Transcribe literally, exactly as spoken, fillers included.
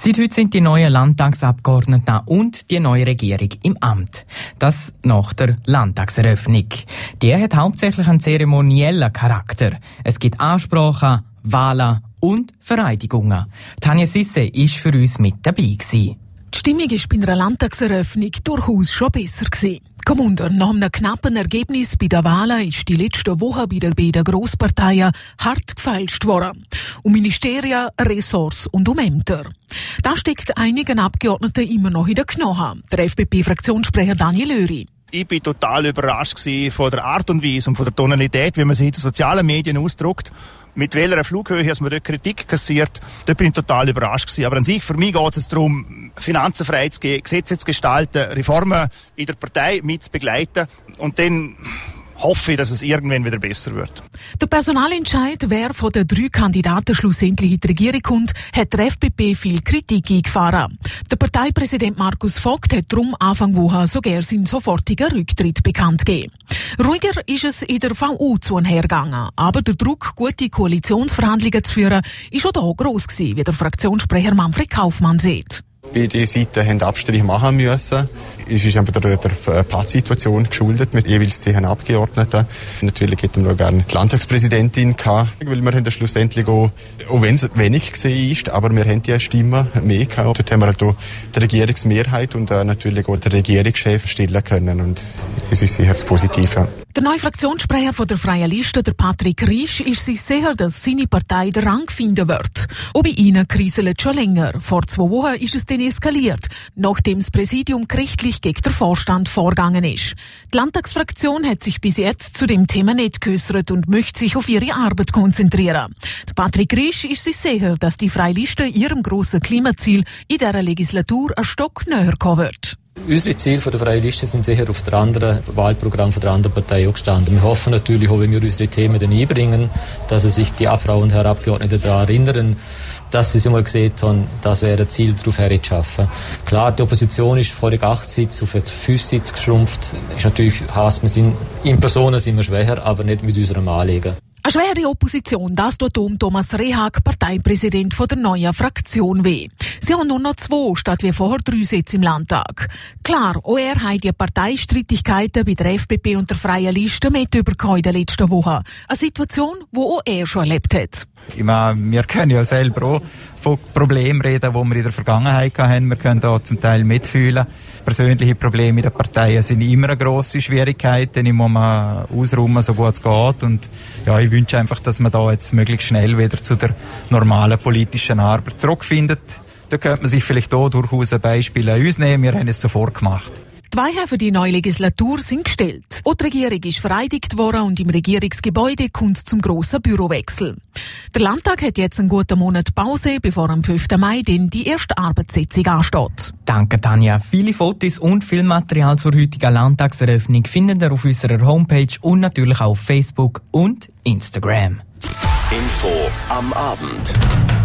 Seit heute sind die neuen Landtagsabgeordneten und die neue Regierung im Amt. Das nach der Landtagseröffnung. Die hat hauptsächlich einen zeremoniellen Charakter. Es gibt Ansprachen, Wahlen und Vereidigungen. Tanja Sisse war für uns mit dabei gewesen. Die Stimmung war bei einer Landtagseröffnung durchaus schon besser gewesen. Kommuner, nach einem knappen Ergebnis bei den Wahlen ist die letzte Woche bei den beiden Grossparteien hart gefeilscht worden. Um Ministerien, Ressorts und um Ämter. Das steckt einigen Abgeordneten immer noch in den Knochen. Der F D P-Fraktionssprecher Daniel Löri. Ich bin total überrascht von der Art und Weise und von der Tonalität, wie man sich in den sozialen Medien ausdrückt. Mit welcher Flughöhe hat man dort Kritik kassiert, da bin ich total überrascht gewesen. Aber an sich, für mich geht es darum, Finanzen freizugeben, Gesetze zu gestalten, Reformen in der Partei mit zu begleiten und dann hoffe ich, dass es irgendwann wieder besser wird. Der Personalentscheid, wer von den drei Kandidaten schlussendlich in die Regierung kommt, hat der F D P viel Kritik eingefahren. Der Parteipräsident Markus Vogt hat darum Anfang Woche sogar seinen sofortigen Rücktritt bekannt gegeben. Ruhiger ist es in der V U zu hergegangen, aber der Druck, gute Koalitionsverhandlungen zu führen, ist auch da gross gewesen, wie der Fraktionssprecher Manfred Kaufmann sieht. Beide Seiten haben Abstriche machen müssen. Es ist einfach der, der Pattsituation geschuldet mit jeweils zehn Abgeordneten. Natürlich hätten wir auch gerne die Landtagspräsidentin gehabt, weil wir haben das schlussendlich auch, auch wenn es wenig gesehen ist, aber wir haben die Stimme mehr gehabt. Dort haben wir halt auch die Regierungsmehrheit und äh, natürlich auch den Regierungschef stellen können und es ist sicher das Positive. Der neue Fraktionssprecher von der Freien Liste, der Patrick Riesch, ist sich sicher, dass seine Partei den Rang finden wird. Auch bei ihnen kriselt schon länger. Vor zwei Wochen ist es dann eskaliert, nachdem das Präsidium gerichtlich gegen den Vorstand vorgegangen ist. Die Landtagsfraktion hat sich bis jetzt zu dem Thema nicht geäussert und möchte sich auf ihre Arbeit konzentrieren. Der Patrick Riesch ist sich sicher, dass die Freie Liste ihrem grossen Klimaziel in dieser Legislatur ein Stock näher kommen wird. Unsere Ziele der Freien Liste sind sicher auf der anderen Wahlprogramm der anderen Partei auch gestanden. Wir hoffen natürlich auch, wenn wir unsere Themen dann einbringen, dass sich die Frau und Herr Abgeordnete daran erinnern, dass sie es einmal gesehen haben, das wäre ein Ziel, darauf herzuschaffen. Klar, die Opposition ist vorher acht Sitze auf jetzt fünf Sitze geschrumpft. Ist natürlich heißt, wir sind in Personen sind wir schwächer, aber nicht mit unserem Anliegen. Eine schwere Opposition, das tut um Thomas Rehag, Parteipräsident von der neuen Fraktion, weh. Sie haben nur noch zwei statt wie vorher drei Sitze im Landtag. Klar, auch er hat die Parteistreitigkeiten bei der F D P und der Freien Liste mitbekommen in den letzten Wochen. Eine Situation, die auch er schon erlebt hat. Ich meine, wir können ja selber auch von Problemen reden, die wir in der Vergangenheit hatten. Wir können da zum Teil mitfühlen. Persönliche Probleme in den Parteien sind immer eine grosse Schwierigkeit, die muss man ausräumen, so gut es geht. Und ja, ich wünsche einfach, dass man da jetzt möglichst schnell wieder zu der normalen politischen Arbeit zurückfindet. Da könnte man sich vielleicht auch durchaus ein Beispiel an uns nehmen. Wir haben es sofort gemacht. Die Weichen für die neue Legislatur sind gestellt. Auch die Regierung ist vereidigt worden und im Regierungsgebäude kommt es zum grossen Bürowechsel. Der Landtag hat jetzt einen guten Monat Pause, bevor am fünften Mai dann die erste Arbeitssitzung ansteht. Danke, Tanja. Viele Fotos und Filmmaterial zur heutigen Landtagseröffnung findet ihr auf unserer Homepage und natürlich auch auf Facebook und Instagram. Info am Abend.